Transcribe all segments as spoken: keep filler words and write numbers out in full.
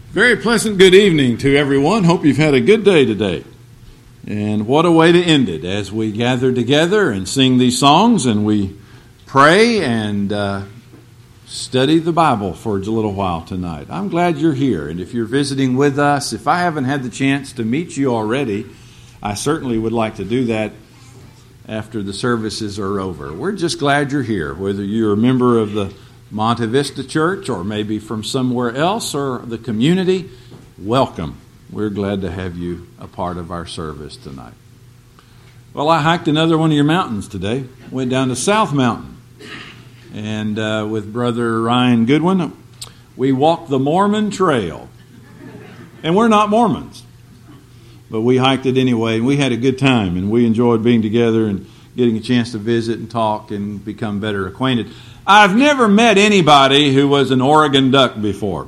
Very pleasant good evening to everyone. Hope you've had a good day today. And what a way to end it as we gather together and sing these songs and we pray and uh, study the Bible for a little while tonight. I'm glad you're here. And if you're visiting with us, if I haven't had the chance to meet you already, I certainly would like to do that after the services are over. We're just glad you're here, whether you're a member of the Monte Vista Church or maybe from somewhere else or the community. Welcome. We're glad to have you a part of our service tonight. Well, I hiked another one of your mountains today. Went down to South Mountain. And uh, with Brother Ryan Goodwin, we walked the Mormon Trail. And we're not Mormons. But we hiked it anyway, and we had a good time. And we enjoyed being together and getting a chance to visit and talk and become better acquainted. I've never met anybody who was an Oregon Duck before.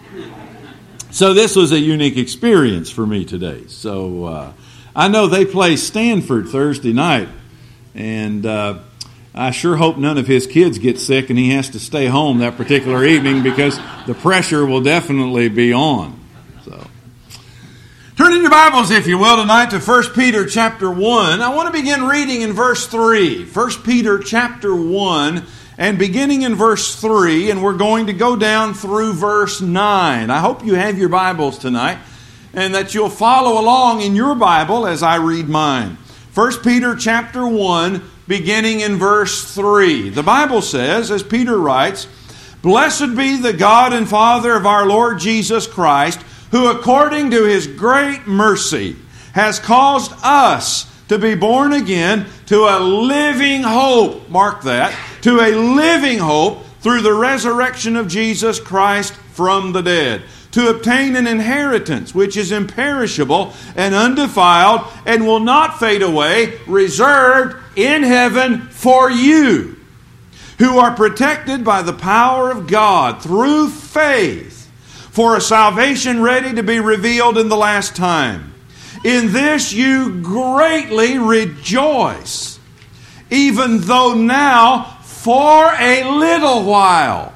So this was a unique experience for me today. So uh, I know they play Stanford Thursday night, and uh, I sure hope none of his kids get sick and he has to stay home that particular evening because the pressure will definitely be on. So, turn in your Bibles, if you will, tonight to First Peter chapter one. I want to begin reading in verse three. First Peter chapter one. And beginning in verse three, and we're going to go down through verse nine. I hope you have your Bibles tonight, and that you'll follow along in your Bible as I read mine. First Peter chapter one, beginning in verse three. The Bible says, as Peter writes, "Blessed be the God and Father of our Lord Jesus Christ, who according to His great mercy has caused us to be born again to a living hope." Mark that. To a living hope through the resurrection of Jesus Christ from the dead, to obtain an inheritance which is imperishable and undefiled and will not fade away, reserved in heaven for you, who are protected by the power of God through faith, for a salvation ready to be revealed in the last time. In this you greatly rejoice, even though now, for a little while,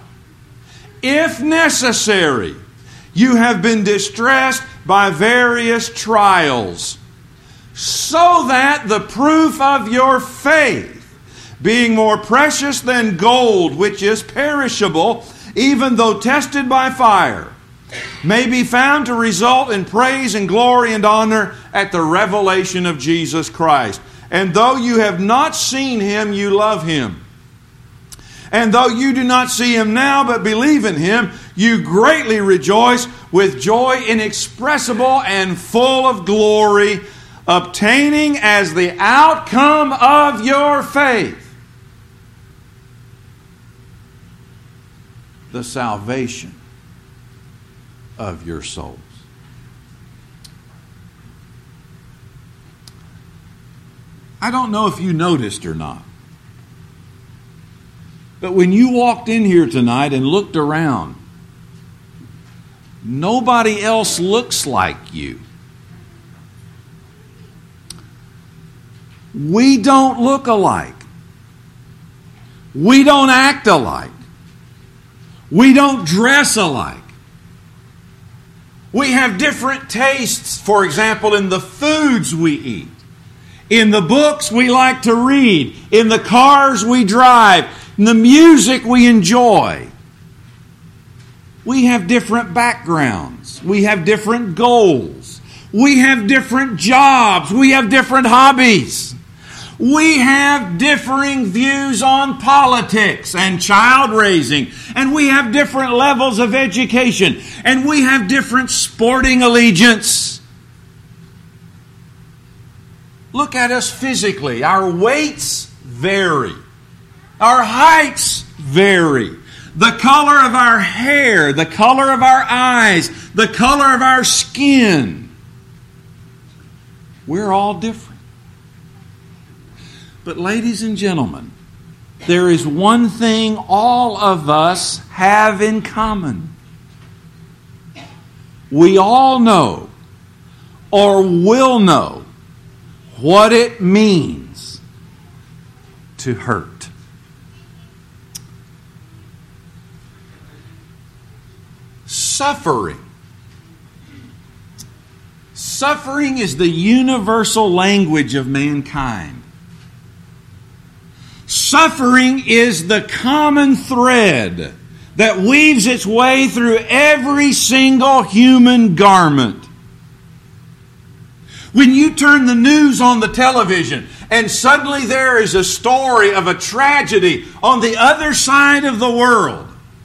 if necessary, you have been distressed by various trials, so that the proof of your faith, being more precious than gold, which is perishable, even though tested by fire, may be found to result in praise and glory and honor at the revelation of Jesus Christ. And though you have not seen Him, you love Him. And though you do not see Him now, but believe in Him, you greatly rejoice with joy inexpressible and full of glory, obtaining as the outcome of your faith the salvation of your souls. I don't know if you noticed or not, but when you walked in here tonight and looked around, nobody else looks like you. We don't look alike. We don't act alike. We don't dress alike. We have different tastes, for example, in the foods we eat, in the books we like to read, in the cars we drive, in the music we enjoy. We have different backgrounds. We have different goals. We have different jobs. We have different hobbies. We have differing views on politics and child raising. And we have different levels of education. And we have different sporting allegiance. Look at us physically. Our weights vary. Our heights vary. The color of our hair, the color of our eyes, the color of our skin. We're all different. But ladies and gentlemen, there is one thing all of us have in common. We all know, or will know, what it means to hurt. Suffering suffering is the universal language of mankind. Suffering is the common thread that weaves its way through every single human garment. When you turn the news on the television and suddenly there is a story of a tragedy on the other side of the world,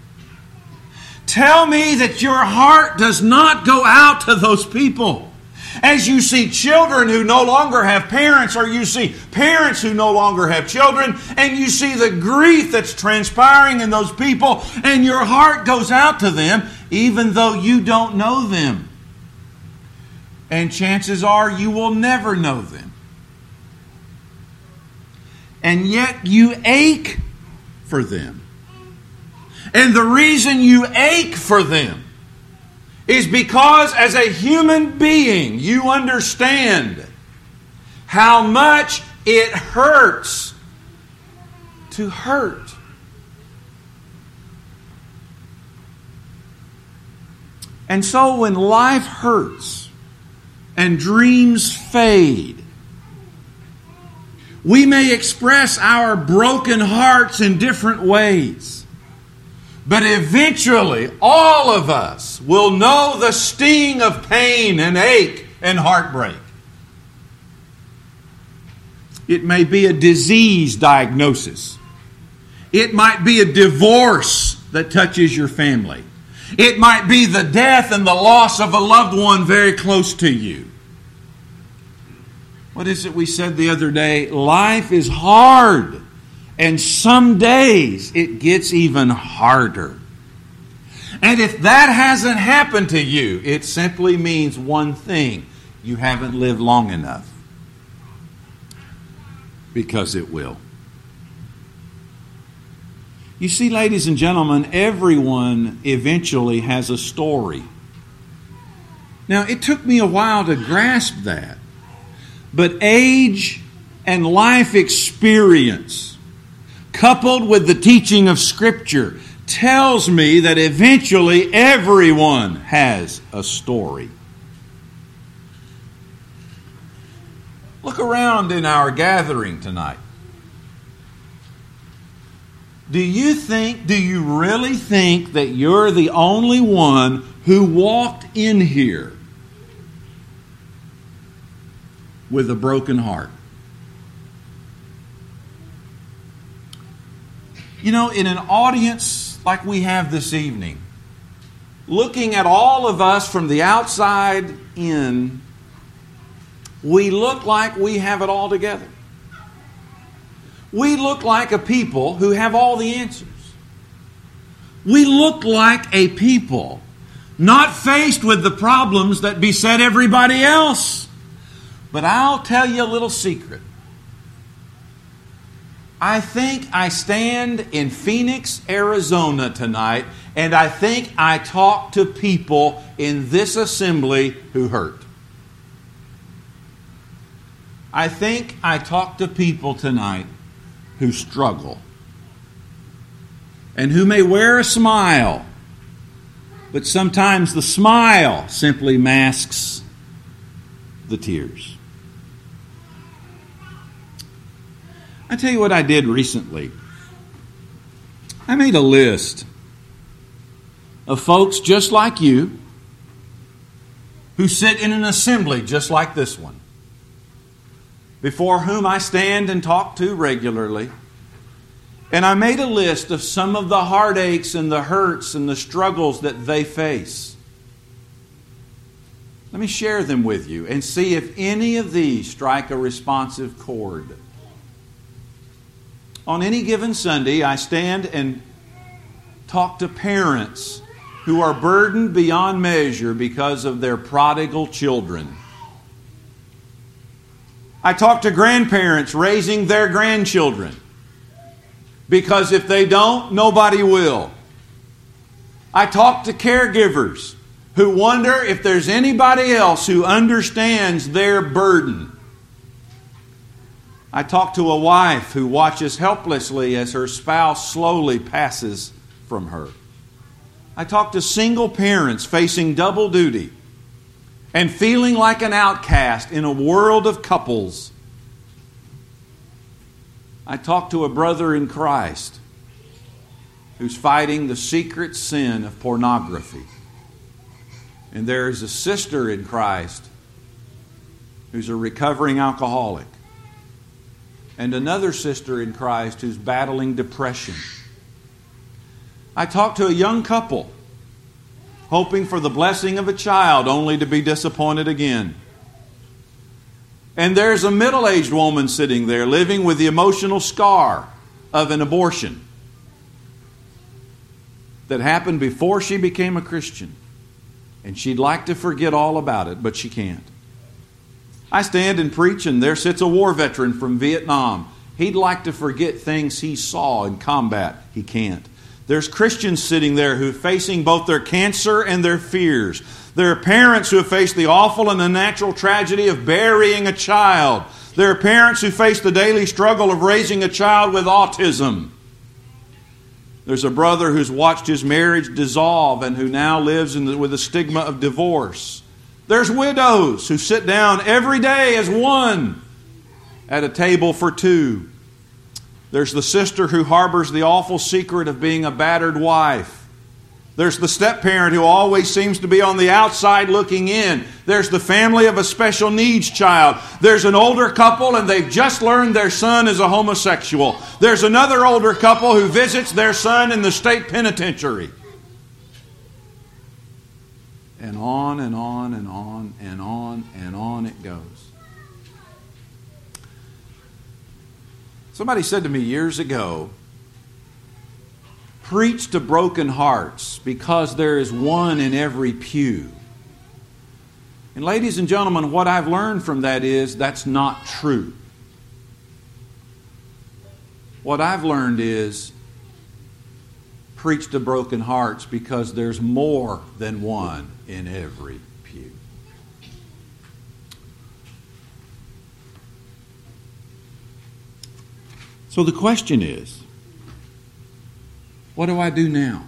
tell me that your heart does not go out to those people. As you see children who no longer have parents, or you see parents who no longer have children, and you see the grief that's transpiring in those people, and your heart goes out to them, even though you don't know them. And chances are you will never know them. And yet you ache for them. And the reason you ache for them is because as a human being, you understand how much it hurts to hurt. And so when life hurts and dreams fade, we may express our broken hearts in different ways. But eventually, all of us will know the sting of pain and ache and heartbreak. It may be a disease diagnosis. It might be a divorce that touches your family. It might be the death and the loss of a loved one very close to you. What is it we said the other day? Life is hard. And some days it gets even harder. And if that hasn't happened to you, it simply means one thing. You haven't lived long enough. Because it will. You see, ladies and gentlemen, everyone eventually has a story. Now, it took me a while to grasp that. But age and life experience, coupled with the teaching of Scripture, tells me that eventually everyone has a story. Look around in our gathering tonight. Do you think, do you really think that you're the only one who walked in here with a broken heart? You know, in an audience like we have this evening, looking at all of us from the outside in, we look like we have it all together. We look like a people who have all the answers. We look like a people not faced with the problems that beset everybody else. But I'll tell you a little secret. I think I stand in Phoenix, Arizona tonight, and I think I talk to people in this assembly who hurt. I think I talk to people tonight who struggle and who may wear a smile, but sometimes the smile simply masks the tears. I tell you what I did recently. I made a list of folks just like you who sit in an assembly just like this one, before whom I stand and talk to regularly. And I made a list of some of the heartaches and the hurts and the struggles that they face. Let me share them with you and see if any of these strike a responsive chord. On any given Sunday, I stand and talk to parents who are burdened beyond measure because of their prodigal children. I talk to grandparents raising their grandchildren, because if they don't, nobody will. I talk to caregivers who wonder if there's anybody else who understands their burden. I talk to a wife who watches helplessly as her spouse slowly passes from her. I talk to single parents facing double duty and feeling like an outcast in a world of couples. I talked to a brother in Christ who's fighting the secret sin of pornography. And there is a sister in Christ who's a recovering alcoholic. And another sister in Christ who's battling depression. I talked to a young couple hoping for the blessing of a child only to be disappointed again. And there's a middle-aged woman sitting there living with the emotional scar of an abortion that happened before she became a Christian. And she'd like to forget all about it, but she can't. I stand and preach, and there sits a war veteran from Vietnam. He'd like to forget things he saw in combat. He can't. There's Christians sitting there who are facing both their cancer and their fears. There are parents who have faced the awful and unnatural tragedy of burying a child. There are parents who face the daily struggle of raising a child with autism. There's a brother who's watched his marriage dissolve and who now lives in the, with the stigma of divorce. There's widows who sit down every day as one at a table for two. There's the sister who harbors the awful secret of being a battered wife. There's the step-parent who always seems to be on the outside looking in. There's the family of a special needs child. There's an older couple and they've just learned their son is a homosexual. There's another older couple who visits their son in the state penitentiary. And on and on and on and on and on it goes. Somebody said to me years ago, preach to broken hearts because there is one in every pew. And ladies and gentlemen, what I've learned from that is that's not true. What I've learned is preach to broken hearts because there's more than one in every pew. So the question is, what do I do now?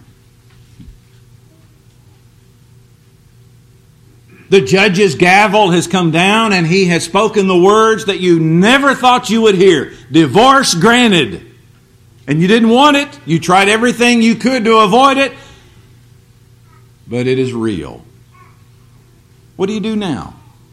The judge's gavel has come down and he has spoken the words that you never thought you would hear. Divorce granted. And you didn't want it. You tried everything you could to avoid it. But it is real. What do you do now?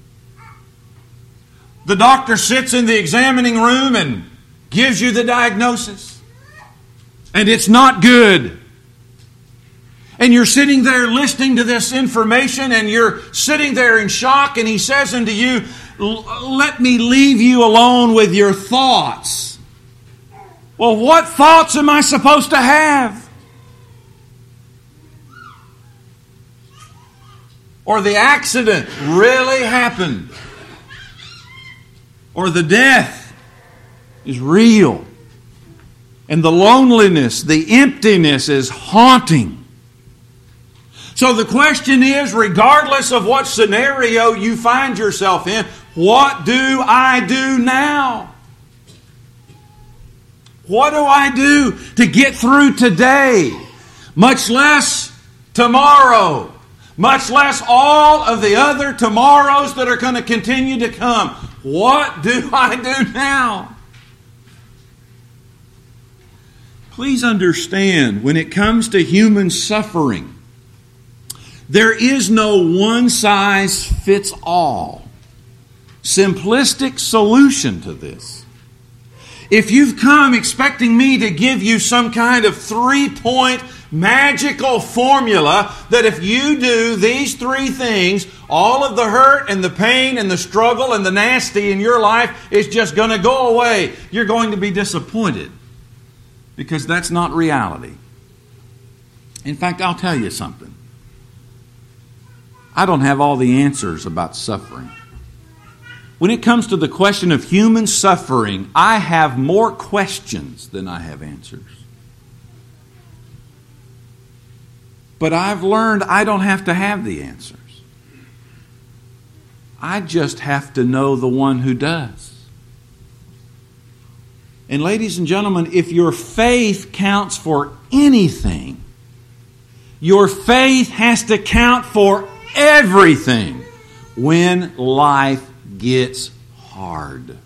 The doctor sits in the examining room and gives you the diagnosis. And it's not good. And you're sitting there listening to this information and you're sitting there in shock and he says unto you, let me leave you alone with your thoughts. Well, what thoughts am I supposed to have? Or the accident really happened. Or the death is real. And the loneliness, the emptiness is haunting. So the question is, regardless of what scenario you find yourself in, what do I do now? What do I do to get through today? Much less tomorrow. Much less all of the other tomorrows that are going to continue to come. What do I do now? Please understand, when it comes to human suffering, there is no one-size-fits-all simplistic solution to this. If you've come expecting me to give you some kind of three-point magical formula that if you do these three things, all of the hurt and the pain and the struggle and the nasty in your life is just going to go away, you're going to be disappointed. Because that's not reality. In fact, I'll tell you something. I don't have all the answers about suffering. When it comes to the question of human suffering, I have more questions than I have answers. But I've learned I don't have to have the answers. I just have to know the one who does. And ladies and gentlemen, if your faith counts for anything, your faith has to count for everything when life gets hard. Let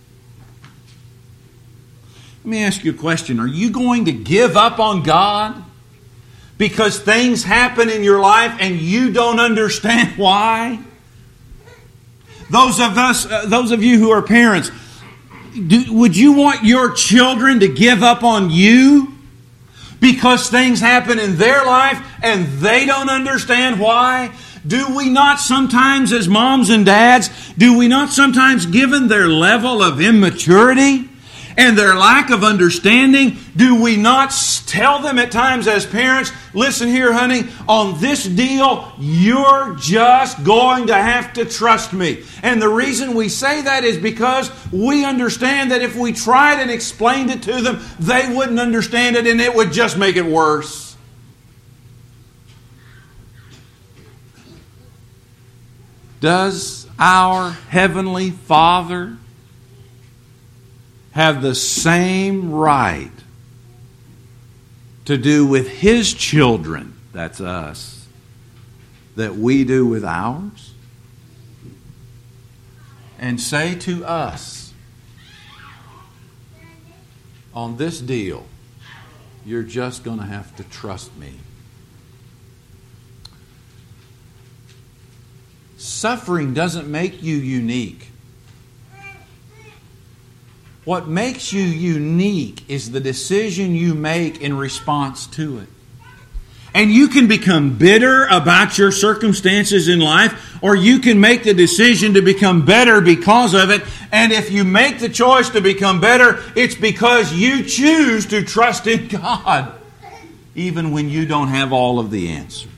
me ask you a question. Are you going to give up on God because things happen in your life and you don't understand why? Those of us, uh, those of you who are parents, do, would you want your children to give up on you because things happen in their life and they don't understand why? Do we not sometimes, as moms and dads, do we not sometimes, given their level of immaturity and their lack of understanding, do we not tell them at times as parents, listen here, honey, on this deal, you're just going to have to trust me. And the reason we say that is because we understand that if we tried and explained it to them, they wouldn't understand it and it would just make it worse. Does our Heavenly Father have the same right to do with His children, that's us, that we do with ours? And say to us, on this deal, you're just going to have to trust me. Suffering doesn't make you unique. What makes you unique is the decision you make in response to it. And you can become bitter about your circumstances in life, or you can make the decision to become better because of it. And if you make the choice to become better, it's because you choose to trust in God, even when you don't have all of the answers.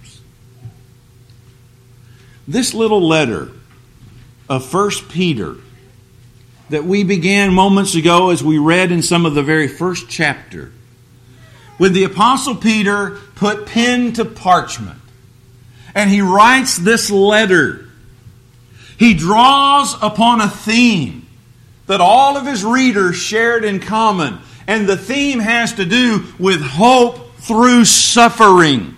This little letter of First Peter that we began moments ago as we read in some of the very first chapter, when the Apostle Peter put pen to parchment and he writes this letter, he draws upon a theme that all of his readers shared in common. And the theme has to do with hope through suffering.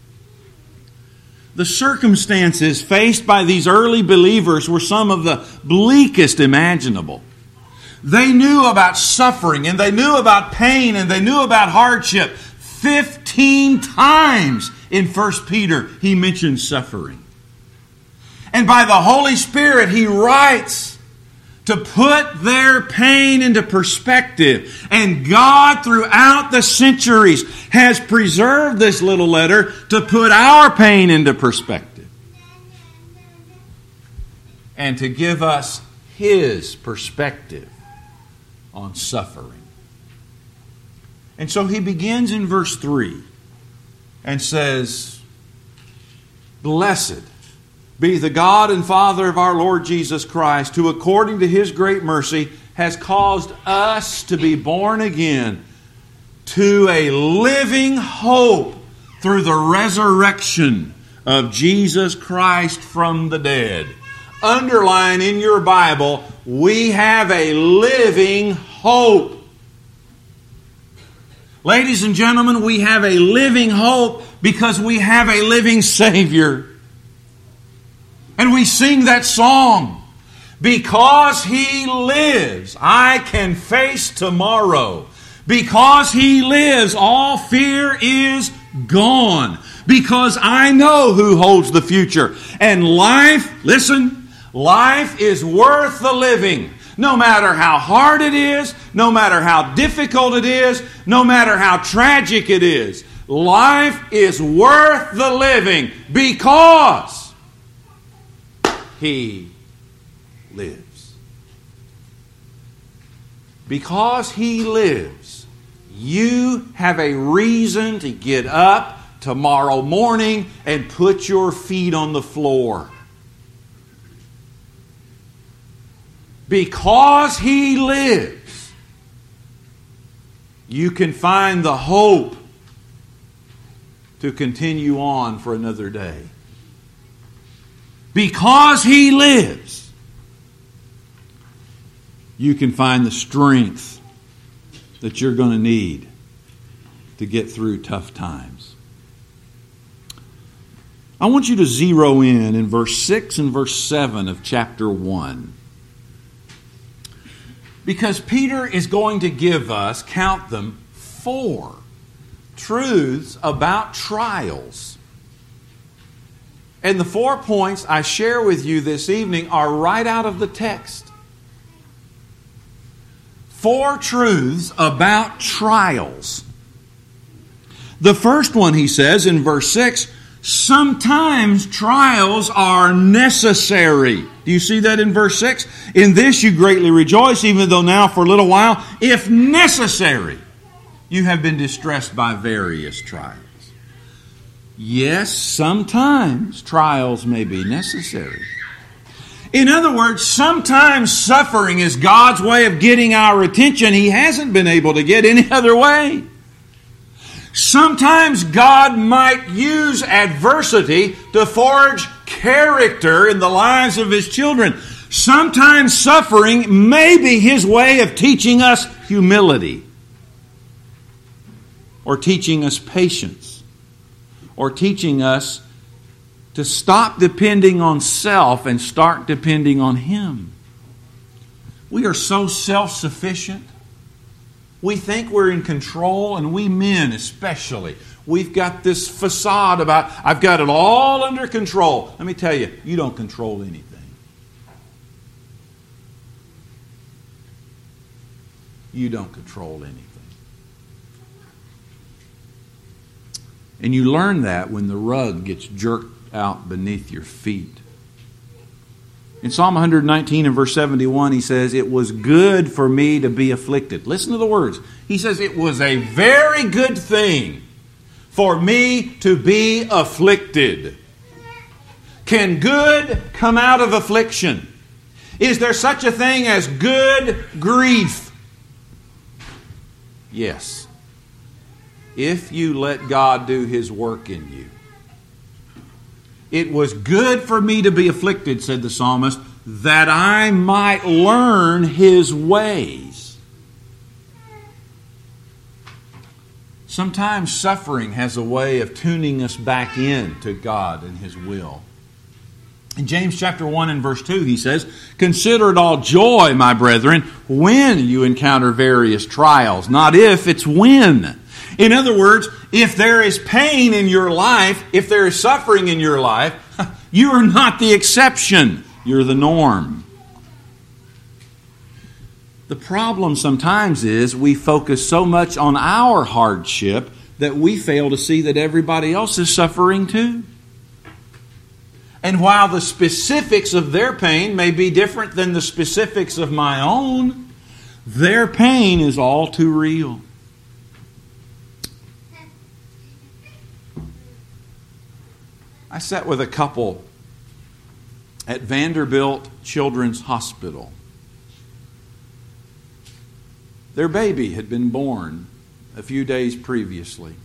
The circumstances faced by these early believers were some of the bleakest imaginable. They knew about suffering, and they knew about pain, and they knew about hardship. Fifteen times in First Peter he mentions suffering. And by the Holy Spirit he writes to put their pain into perspective. And God, throughout the centuries, has preserved this little letter to put our pain into perspective. And to give us His perspective on suffering. And so he begins in verse three and says, "Blessed be the God and Father of our Lord Jesus Christ, who according to His great mercy has caused us to be born again to a living hope through the resurrection of Jesus Christ from the dead." Underline in your Bible, we have a living hope. Ladies and gentlemen, we have a living hope because we have a living Savior. And we sing that song, "Because He lives, I can face tomorrow. Because He lives, all fear is gone. Because I know who holds the future. And life," listen, "life is worth the living. No matter how hard it is, no matter how difficult it is, no matter how tragic it is. Life is worth the living because He lives." Because He lives, you have a reason to get up tomorrow morning and put your feet on the floor. Because He lives, you can find the hope to continue on for another day. Because He lives, you can find the strength that you're going to need to get through tough times. I want you to zero in in verse six and verse seven of chapter one. Because Peter is going to give us, count them, four truths about trials. And the four points I share with you this evening are right out of the text. Four truths about trials. The first one, he says in verse six, sometimes trials are necessary. Do you see that in verse six? In this you greatly rejoice, even though now for a little while, if necessary, you have been distressed by various trials. Yes, sometimes trials may be necessary. In other words, sometimes suffering is God's way of getting our attention He hasn't been able to get any other way. Sometimes God might use adversity to forge character in the lives of His children. Sometimes suffering may be His way of teaching us humility, or teaching us patience, or teaching us to stop depending on self and start depending on Him. We are so self-sufficient. We think we're in control, and we men especially. We've got this facade about, I've got it all under control. Let me tell you, you don't control anything. You don't control anything. And you learn that when the rug gets jerked out beneath your feet. In Psalm one nineteen and verse seventy-one, he says, it was good for me to be afflicted. Listen to the words. He says, it was a very good thing for me to be afflicted. Can good come out of affliction? Is there such a thing as good grief? Yes. If you let God do His work in you. It was good for me to be afflicted, said the psalmist, that I might learn His ways. Sometimes suffering has a way of tuning us back in to God and His will. In James chapter one and verse two, he says, consider it all joy, my brethren, when you encounter various trials. Not if, it's when. In other words, if there is pain in your life, if there is suffering in your life, you are not the exception. You're the norm. The problem sometimes is we focus so much on our hardship that we fail to see that everybody else is suffering too. And while the specifics of their pain may be different than the specifics of my own, their pain is all too real. I sat with a couple at Vanderbilt Children's Hospital. Their baby had been born a few days previously.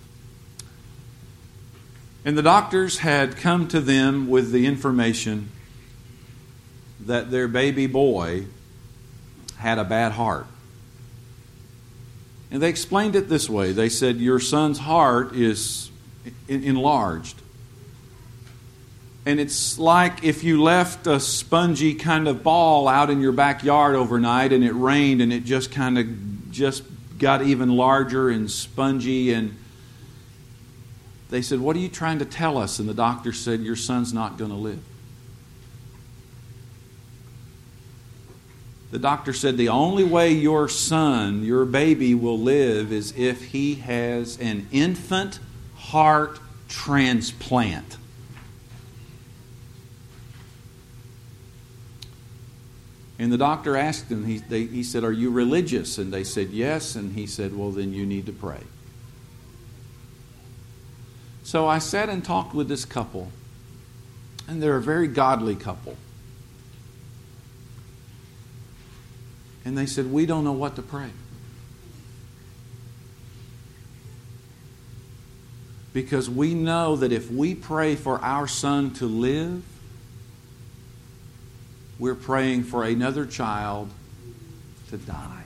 And the doctors had come to them with the information that their baby boy had a bad heart. And they explained it this way. They said, your son's heart is enlarged. And it's like if you left a spongy kind of ball out in your backyard overnight and it rained and it just kind of just got even larger and spongy. And they said, what are you trying to tell us? And the doctor said, your son's not going to live. The doctor said, the only way your son, your baby, will live is if he has an infant heart transplant. And the doctor asked them, he, they, he said, are you religious? And they said, yes. And he said, well, then you need to pray. So I sat and talked with this couple. And they're a very godly couple. And they said, we don't know what to pray. Because we know that if we pray for our son to live, we're praying for another child to die.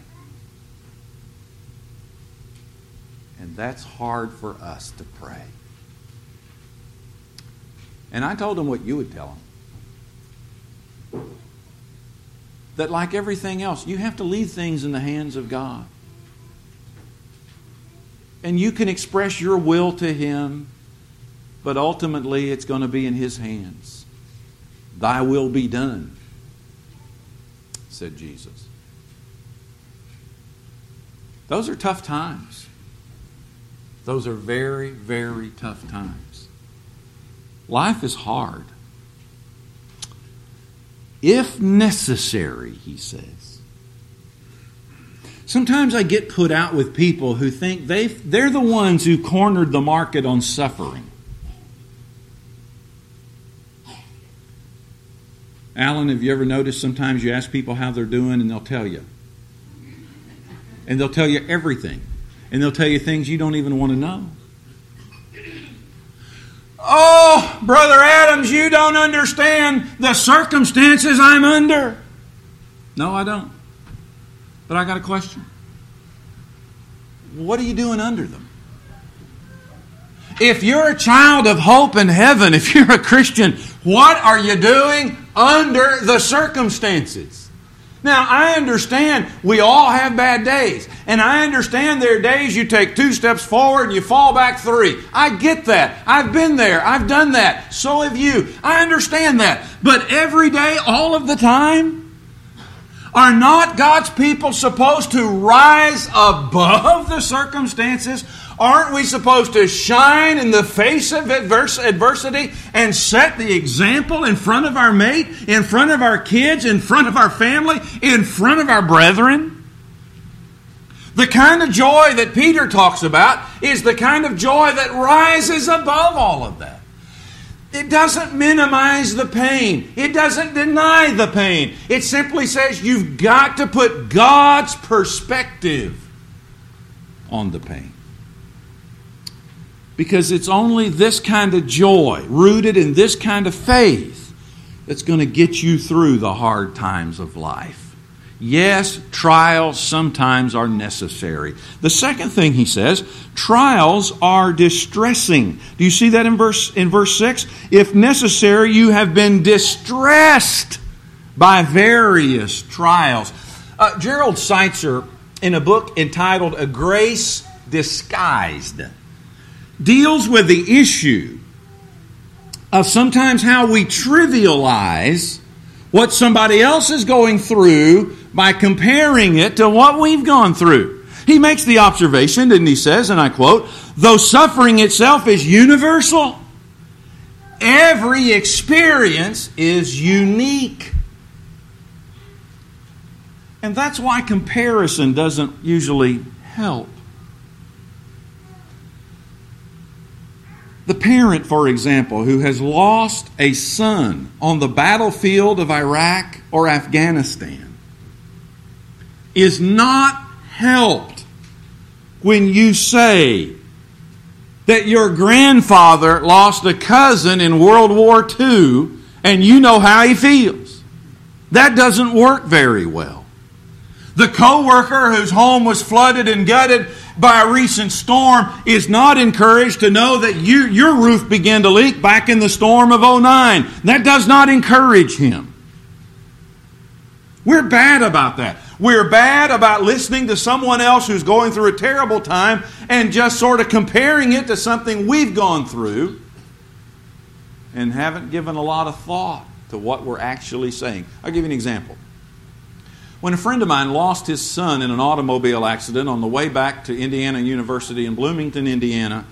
And that's hard for us to pray. And I told him what you would tell him. That like everything else, you have to leave things in the hands of God. And you can express your will to Him, but ultimately it's going to be in His hands. Thy will be done, said Jesus. Those are tough times. Those are very, very tough times. Life is hard. If necessary, he says. Sometimes I get put out with people who think they they're the ones who cornered the market on suffering. Alan, have you ever noticed sometimes you ask people how they're doing and they'll tell you? And they'll tell you everything. And they'll tell you things you don't even want to know. Oh, Brother Adams, you don't understand the circumstances I'm under. No, I don't. But I got a question. What are you doing under them? If you're a child of hope in heaven, if you're a Christian, what are you doing under the circumstances? Now, I understand we all have bad days. And I understand there are days you take two steps forward and you fall back three. I get that. I've been there. I've done that. So have you. I understand that. But every day, all of the time, are not God's people supposed to rise above the circumstances? Aren't we supposed to shine in the face of adverse adversity and set the example in front of our mate, in front of our kids, in front of our family, in front of our brethren? The kind of joy that Peter talks about is the kind of joy that rises above all of that. It doesn't minimize the pain. It doesn't deny the pain. It simply says you've got to put God's perspective on the pain. Because it's only this kind of joy, rooted in this kind of faith, that's going to get you through the hard times of life. Yes, trials sometimes are necessary. The second thing he says, trials are distressing. Do you see that in verse in verse six? If necessary, you have been distressed by various trials. Uh, Gerald Seitzer, in a book entitled A Grace Disguised, deals with the issue of sometimes how we trivialize what somebody else is going through by comparing it to what we've gone through. He makes the observation, and he says, and I quote, though suffering itself is universal, every experience is unique. And that's why comparison doesn't usually help. The parent, for example, who has lost a son on the battlefield of Iraq or Afghanistan is not helped when you say that your grandfather lost a cousin in World War Two and you know how he feels. That doesn't work very well. The coworker whose home was flooded and gutted by a recent storm is not encouraged to know that you, your roof began to leak back in the storm of oh nine. That does not encourage him. We're bad about that. We're bad about listening to someone else who's going through a terrible time and just sort of comparing it to something we've gone through and haven't given a lot of thought to what we're actually saying. I'll give you an example. When a friend of mine lost his son in an automobile accident on the way back to Indiana University in Bloomington, Indiana,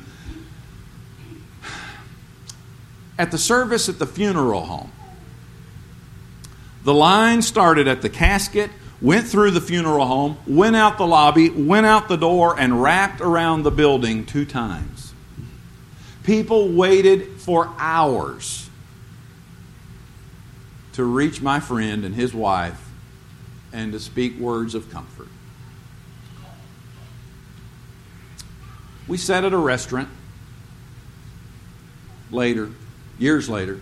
at the service at the funeral home, the line started at the casket, went through the funeral home, went out the lobby, went out the door, and wrapped around the building two times. People waited for hours to reach my friend and his wife and to speak words of comfort. We sat at a restaurant later, years later,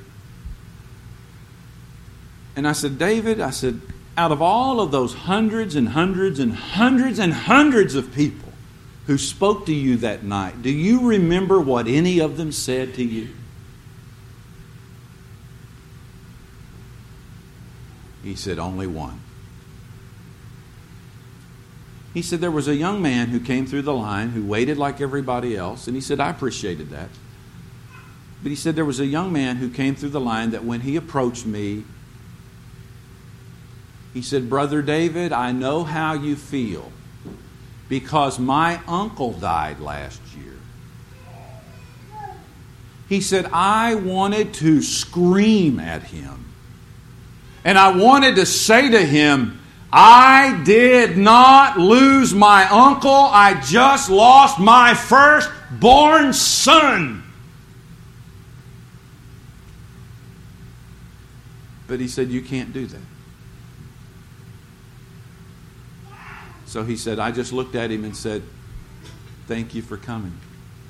and I said, David, I said, out of all of those hundreds and hundreds and hundreds and hundreds of people who spoke to you that night, do you remember what any of them said to you? He said, only one. He said, there was a young man who came through the line who waited like everybody else. And he said, I appreciated that. But he said, there was a young man who came through the line that when he approached me, he said, Brother David, I know how you feel because my uncle died last year. He said, I wanted to scream at him. And I wanted to say to him, I did not lose my uncle. I just lost my firstborn son. But he said, you can't do that. So he said, I just looked at him and said, thank you for coming.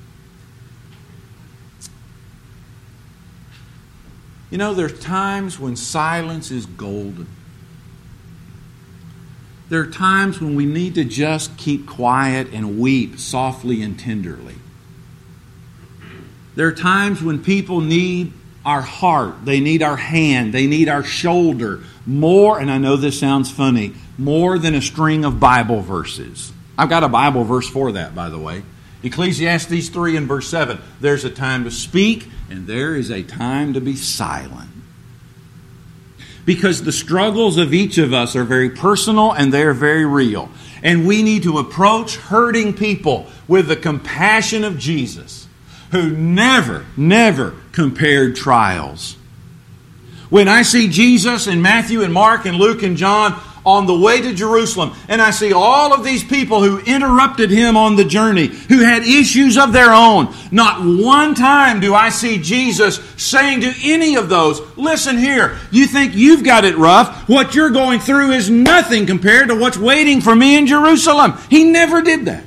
You know, there's times when silence is golden. There are times when we need to just keep quiet and weep softly and tenderly. There are times when people need our heart. They need our hand. They need our shoulder. More, and I know this sounds funny, more than a string of Bible verses. I've got a Bible verse for that, by the way. Ecclesiastes three and verse seven. There's a time to speak and there is a time to be silent. Because the struggles of each of us are very personal and they're very real. And we need to approach hurting people with the compassion of Jesus, who never, never compared trials. When I see Jesus in Matthew and Mark and Luke and John on the way to Jerusalem, and I see all of these people who interrupted him on the journey, who had issues of their own, not one time do I see Jesus saying to any of those, listen here, you think you've got it rough. What you're going through is nothing compared to what's waiting for me in Jerusalem. He never did that.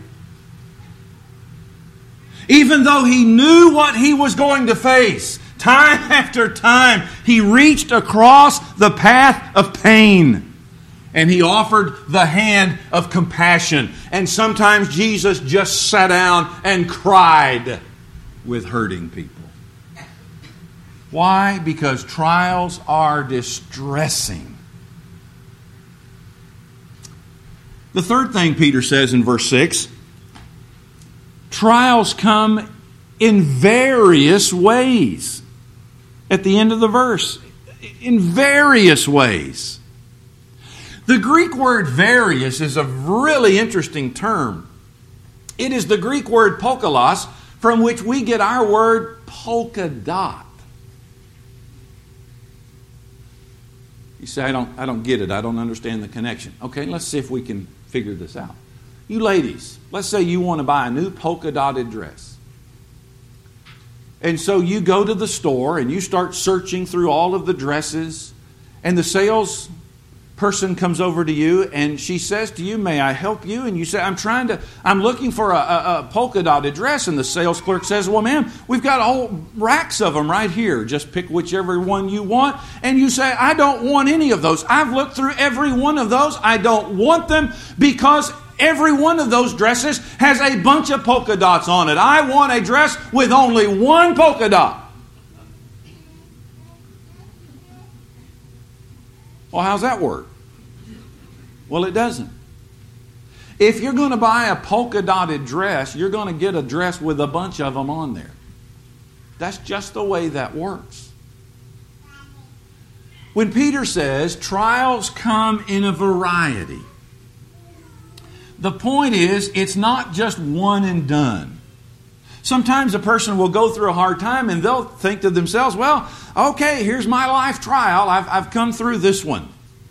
Even though he knew what he was going to face, time after time, he reached across the path of pain. And he offered the hand of compassion. And sometimes Jesus just sat down and cried with hurting people. Why? Because trials are distressing. The third thing Peter says in verse six, trials come in various ways. At the end of the verse, in various ways. The Greek word various is a really interesting term. It is the Greek word pokalos, from which we get our word polka dot. You say, I don't, I don't get it. I don't understand the connection. Okay, let's see if we can figure this out. You ladies, let's say you want to buy a new polka dotted dress. And so you go to the store and you start searching through all of the dresses, and the sales person comes over to you and she says to you, may I help you? And you say, I'm trying to, I'm looking for a, a, a polka dotted dress. And the sales clerk says, well, ma'am, we've got whole racks of them right here. Just pick whichever one you want. And you say, I don't want any of those. I've looked through every one of those. I don't want them because every one of those dresses has a bunch of polka dots on it. I want a dress with only one polka dot. Well, how's that work? Well, it doesn't. If you're going to buy a polka dotted dress, you're going to get a dress with a bunch of them on there. That's just the way that works. When Peter says trials come in a variety, the point is it's not just one and done. Sometimes a person will go through a hard time and they'll think to themselves, well, okay, here's my life trial. I've, I've come through this one.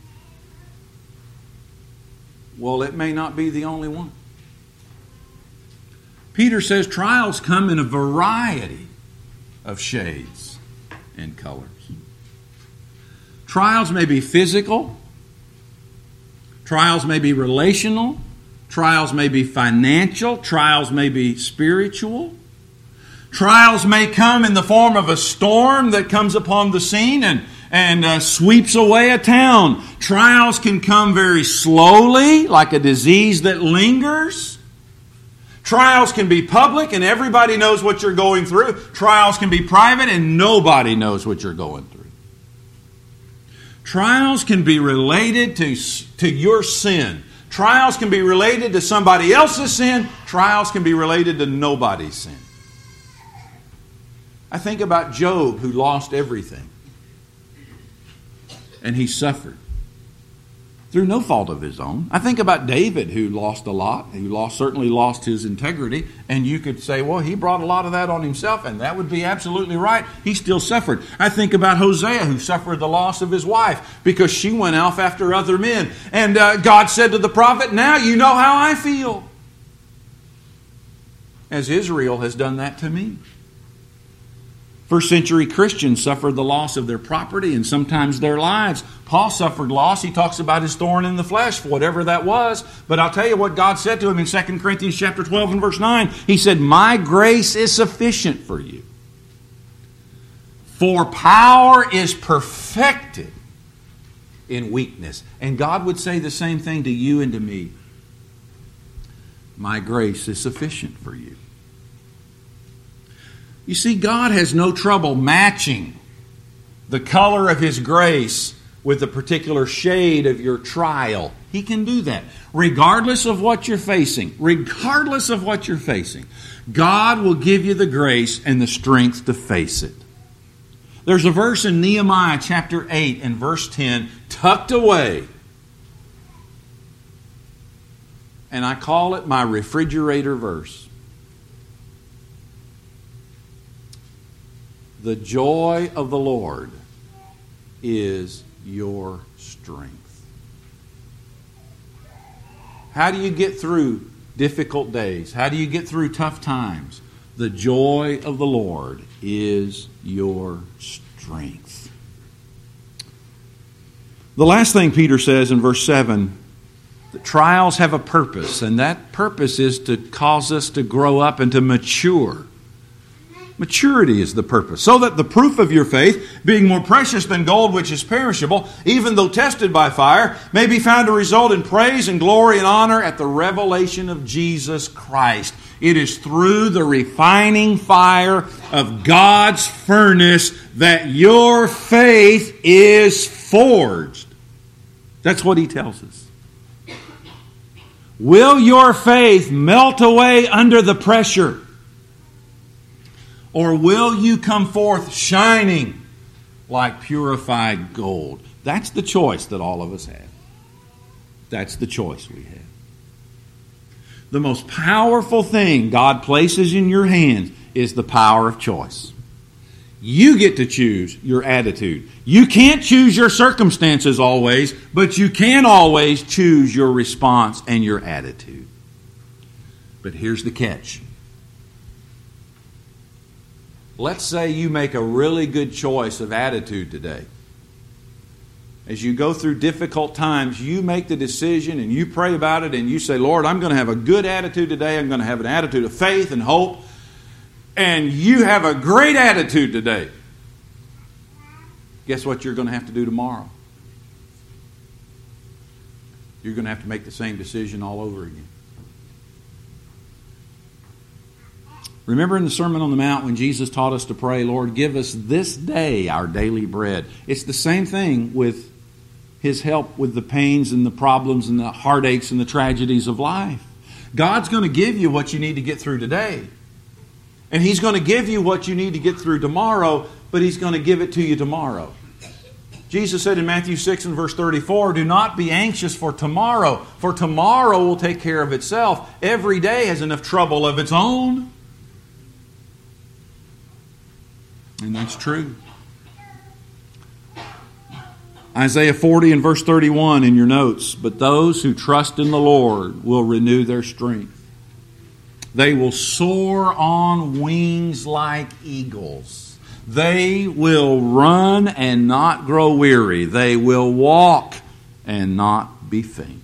Well, it may not be the only one. Peter says trials come in a variety of shades and colors. Trials may be physical. Trials may be relational. Trials may be financial. Trials may be spiritual. Trials may come in the form of a storm that comes upon the scene and, and uh, sweeps away a town. Trials can come very slowly, like a disease that lingers. Trials can be public and everybody knows what you're going through. Trials can be private and nobody knows what you're going through. Trials can be related to, to your sin. Trials can be related to somebody else's sin. Trials can be related to nobody's sin. I think about Job, who lost everything. And he suffered through no fault of his own. I think about David, who lost a lot. He lost, certainly lost his integrity. And you could say, well, he brought a lot of that on himself, and that would be absolutely right. He still suffered. I think about Hosea, who suffered the loss of his wife because she went off after other men. And uh, God said to the prophet, now you know how I feel. As Israel has done that to me. First century Christians suffered the loss of their property and sometimes their lives. Paul suffered loss. He talks about his thorn in the flesh, whatever that was. But I'll tell you what God said to him in Second Corinthians chapter twelve and verse nine. He said, my grace is sufficient for you. For power is perfected in weakness. And God would say the same thing to you and to me. My grace is sufficient for you. You see, God has no trouble matching the color of His grace with the particular shade of your trial. He can do that. Regardless of what you're facing, regardless of what you're facing, God will give you the grace and the strength to face it. There's a verse in Nehemiah chapter eight and verse ten, tucked away. And I call it my refrigerator verse. The joy of the Lord is your strength. How do you get through difficult days? How do you get through tough times? The joy of the Lord is your strength. The last thing Peter says in verse seven, that trials have a purpose, and that purpose is to cause us to grow up and to mature. Maturity is the purpose. So that the proof of your faith, being more precious than gold which is perishable, even though tested by fire, may be found to result in praise and glory and honor at the revelation of Jesus Christ. It is through the refining fire of God's furnace that your faith is forged. That's what he tells us. Will your faith melt away under the pressure? Or will you come forth shining like purified gold? That's the choice that all of us have. That's the choice we have. The most powerful thing God places in your hands is the power of choice. You get to choose your attitude. You can't choose your circumstances always, but you can always choose your response and your attitude. But here's the catch. Let's say you make a really good choice of attitude today. As you go through difficult times, you make the decision and you pray about it and you say, Lord, I'm going to have a good attitude today. I'm going to have an attitude of faith and hope. And you have a great attitude today. Guess what you're going to have to do tomorrow? You're going to have to make the same decision all over again. Remember in the Sermon on the Mount when Jesus taught us to pray, Lord, give us this day our daily bread. It's the same thing with His help with the pains and the problems and the heartaches and the tragedies of life. God's going to give you what you need to get through today. And He's going to give you what you need to get through tomorrow, but He's going to give it to you tomorrow. Jesus said in Matthew six and verse thirty-four, do not be anxious for tomorrow, for tomorrow will take care of itself. Every day has enough trouble of its own. And that's true. Isaiah forty and verse thirty-one in your notes. But those who trust in the Lord will renew their strength. They will soar on wings like eagles. They will run and not grow weary. They will walk and not be faint.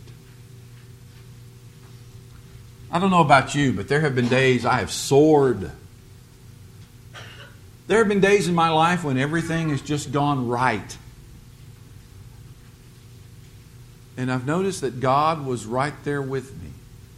I don't know about you, but there have been days I have soared. There have been days in my life when everything has just gone right. And I've noticed that God was right there with me.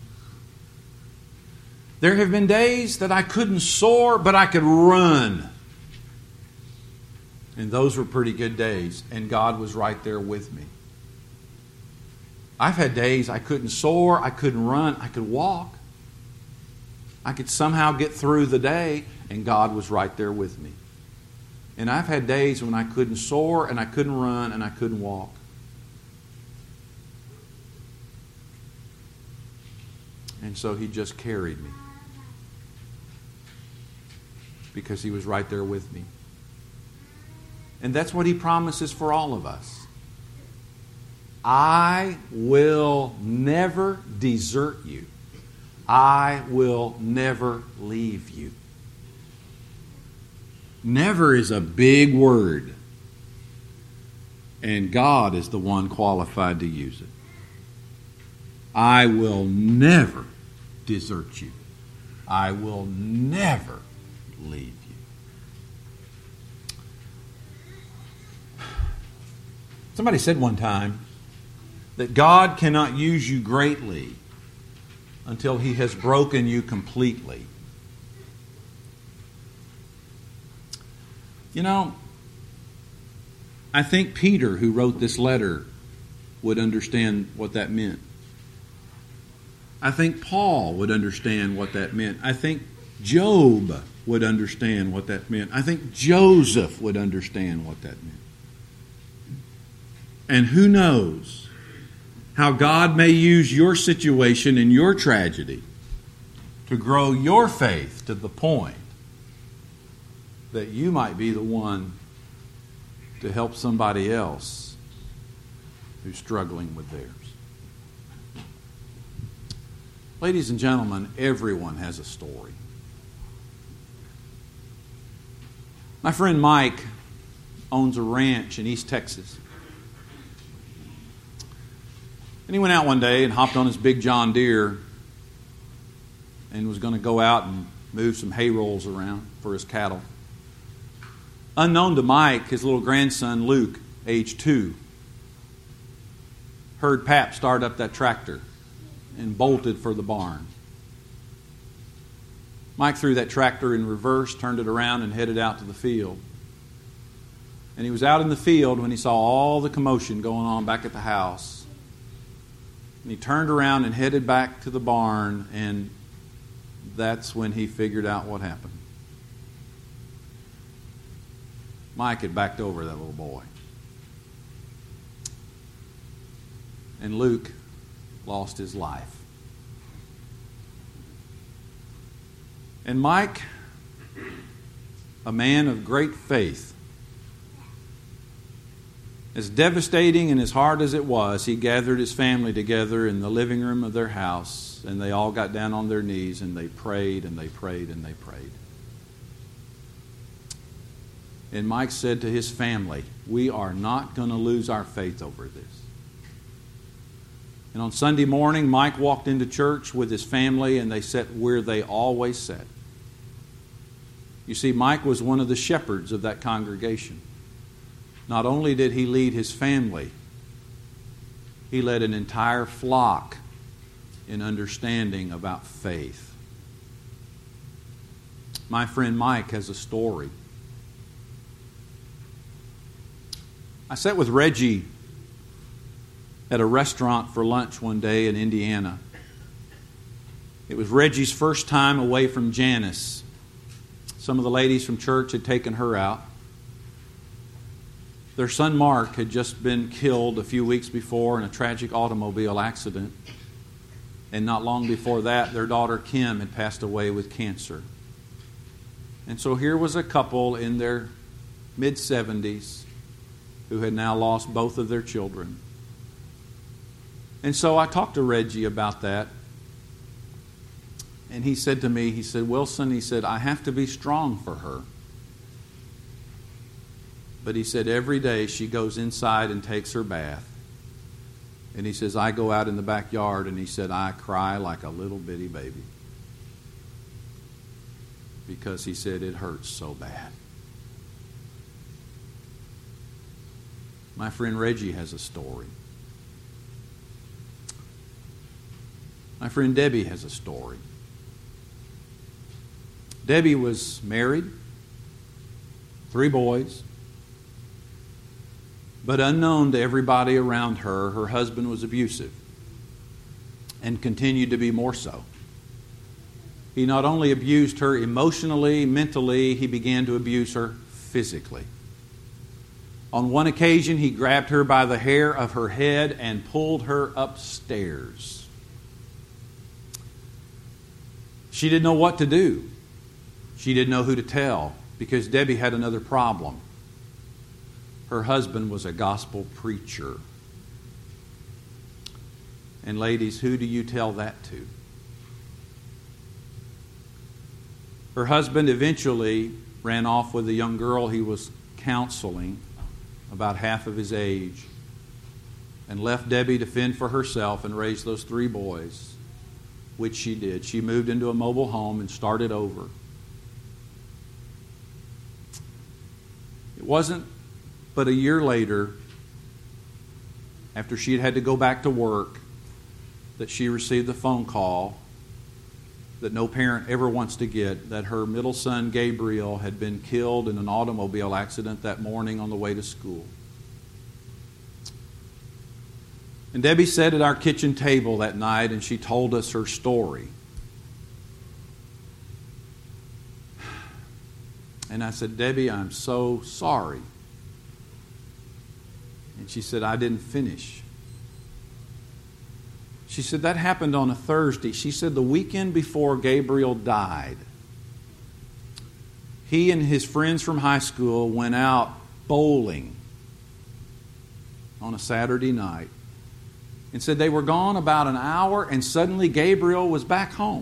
There have been days that I couldn't soar, but I could run. And those were pretty good days, and God was right there with me. I've had days I couldn't soar, I couldn't run, I could walk. I could somehow get through the day, and God was right there with me. And I've had days when I couldn't soar, and I couldn't run, and I couldn't walk. And so He just carried me. Because He was right there with me. And that's what He promises for all of us. I will never desert you. I will never leave you. Never is a big word. And God is the one qualified to use it. I will never desert you. I will never leave you. Somebody said one time that God cannot use you greatly until He has broken you completely. You know, I think Peter, who wrote this letter, would understand what that meant. I think Paul would understand what that meant. I think Job would understand what that meant. I think Joseph would understand what that meant. And who knows how God may use your situation and your tragedy to grow your faith to the point that you might be the one to help somebody else who's struggling with theirs. Ladies and gentlemen, everyone has a story. My friend Mike owns a ranch in East Texas. And he went out one day and hopped on his big John Deere and was going to go out and move some hay rolls around for his cattle. Unknown to Mike, his little grandson Luke, age two, heard Pap start up that tractor and bolted for the barn. Mike threw that tractor in reverse, turned it around, and headed out to the field. And he was out in the field when he saw all the commotion going on back at the house. And he turned around and headed back to the barn, and that's when he figured out what happened. Mike had backed over that little boy. And Luke lost his life. And Mike, a man of great faith, as devastating and as hard as it was, he gathered his family together in the living room of their house, and they all got down on their knees and they prayed and they prayed and they prayed. And Mike said to his family, "We are not going to lose our faith over this." And on Sunday morning, Mike walked into church with his family, and they sat where they always sat. You see, Mike was one of the shepherds of that congregation. Not only did he lead his family, he led an entire flock in understanding about faith. My friend Mike has a story. I sat with Reggie at a restaurant for lunch one day in Indiana. It was Reggie's first time away from Janice. Some of the ladies from church had taken her out. Their son Mark had just been killed a few weeks before in a tragic automobile accident. And not long before that, their daughter Kim had passed away with cancer. And so here was a couple in their mid-seventies who had now lost both of their children. And so I talked to Reggie about that. And he said to me, he said, "Wilson," he said, "I have to be strong for her." But he said, every day she goes inside and takes her bath. And he says, I go out in the backyard, and he said, I cry like a little bitty baby. Because he said, it hurts so bad. My friend Reggie has a story. My friend Debbie has a story. Debbie was married, three boys, But unknown to everybody around her, her husband was abusive and continued to be more so. He not only abused her emotionally, mentally, he began to abuse her physically. On one occasion, he grabbed her by the hair of her head and pulled her upstairs. She didn't know what to do. She didn't know who to tell because Debbie had another problem. Her husband was a gospel preacher. And ladies, who do you tell that to? Her husband eventually ran off with a young girl he was counseling, about half of his age, and left Debbie to fend for herself and raise those three boys, which she did. She moved into a mobile home and started over. It wasn't but a year later, after she had had to go back to work, that she received the phone call that no parent ever wants to get, that her middle son, Gabriel, had been killed in an automobile accident that morning on the way to school. And Debbie sat at our kitchen table that night and she told us her story. And I said, Debbie, I'm so sorry. And she said, I didn't finish. She said, that happened on a Thursday. She said, the weekend before Gabriel died, he and his friends from high school went out bowling on a Saturday night. And said they were gone about an hour and suddenly Gabriel was back home.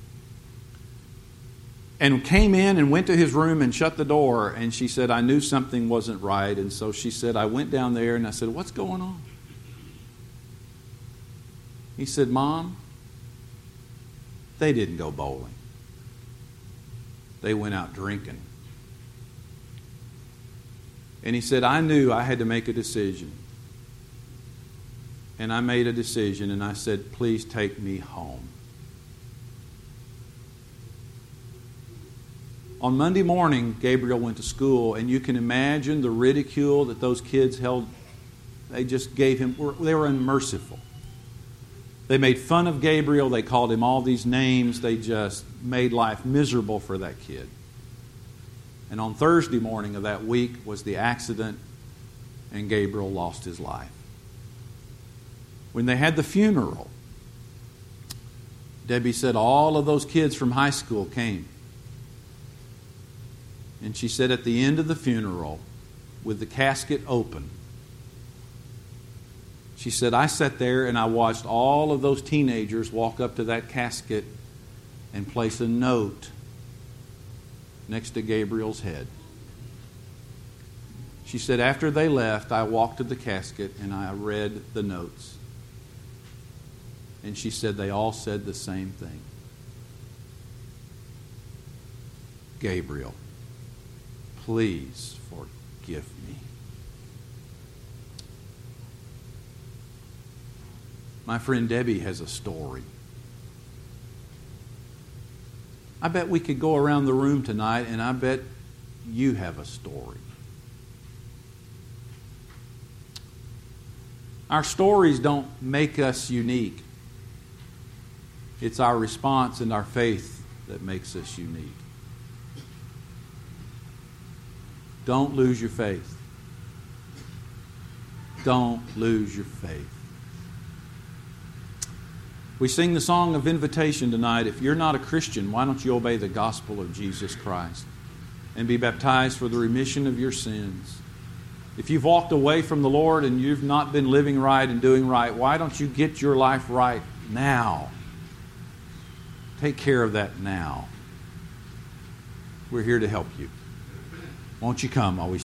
And came in and went to his room and shut the door. And she said, I knew something wasn't right. And so she said, I went down there and I said, what's going on? He said, Mom, they didn't go bowling. They went out drinking. And he said, I knew I had to make a decision. And I made a decision and I said, please take me home. On Monday morning, Gabriel went to school, and you can imagine the ridicule that those kids held. They just gave him, they were unmerciful. They made fun of Gabriel. They called him all these names. They just made life miserable for that kid. And on Thursday morning of that week was the accident, and Gabriel lost his life. When they had the funeral, Debbie said all of those kids from high school came. And she said at the end of the funeral, with the casket open, she said, I sat there and I watched all of those teenagers walk up to that casket and place a note next to Gabriel's head. She said, after they left, I walked to the casket and I read the notes. And she said they all said the same thing. Gabriel, please forgive me. My friend Debbie has a story. I bet we could go around the room tonight and I bet you have a story. Our stories don't make us unique. It's our response and our faith that makes us unique. Don't lose your faith. Don't lose your faith. We sing the song of invitation tonight. If you're not a Christian, why don't you obey the gospel of Jesus Christ and be baptized for the remission of your sins? If you've walked away from the Lord and you've not been living right and doing right, why don't you get your life right now? Take care of that now. We're here to help you. Won't you come while we